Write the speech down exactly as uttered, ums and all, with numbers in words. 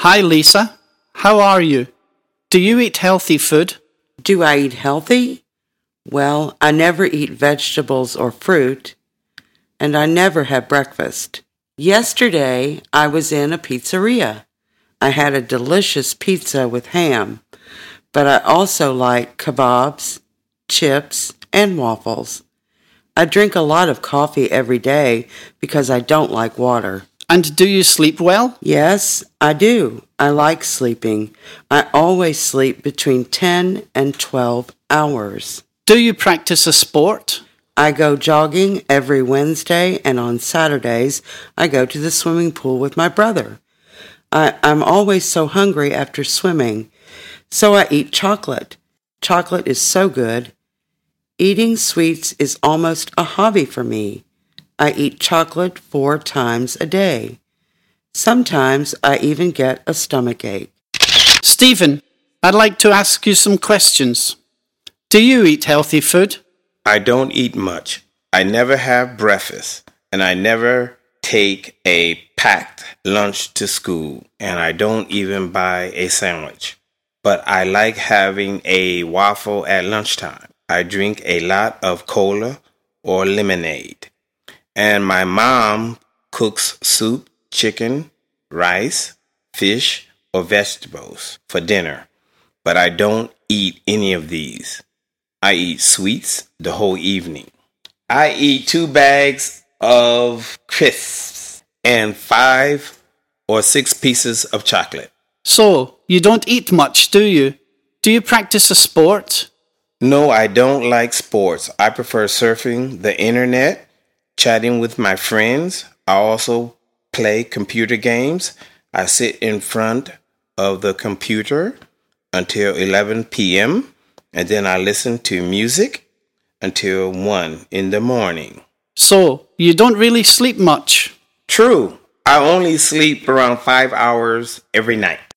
Hi, Lisa. How are you? Do you eat healthy food? Do I eat healthy? Well, I never eat vegetables or fruit, and I never have breakfast. Yesterday, I was in a pizzeria. I had a delicious pizza with ham, but I also like kebabs, chips, and waffles. I drink a lot of coffee every day because I don't like water. And do you sleep well? Yes, I do. I like sleeping. I always sleep between ten and twelve hours. Do you practice a sport? I go jogging every Wednesday, and on Saturdays, I go to the swimming pool with my brother. I, I'm always so hungry after swimming, so I eat chocolate. Chocolate is so good. Eating sweets is almost a hobby for me. I eat chocolate four times a day. Sometimes I even get a stomachache. Stephen, I'd like to ask you some questions. Do you eat healthy food? I don't eat much. I never have breakfast, and I never take a packed lunch to school, and I don't even buy a sandwich. But I like having a waffle at lunchtime. I drink a lot of cola or lemonade. And my mom cooks soup, chicken, rice, fish, or vegetables for dinner. But I don't eat any of these. I eat sweets the whole evening. I eat two bags of crisps and five or six pieces of chocolate. So, you don't eat much, do you? Do you practice a sport? No, I don't like sports. I prefer surfing the internet, chatting with my friends. I also play computer games. I sit in front of the computer until eleven p.m. and then I listen to music until one in the morning. So, you don't really sleep much? True. I only sleep around five hours every night.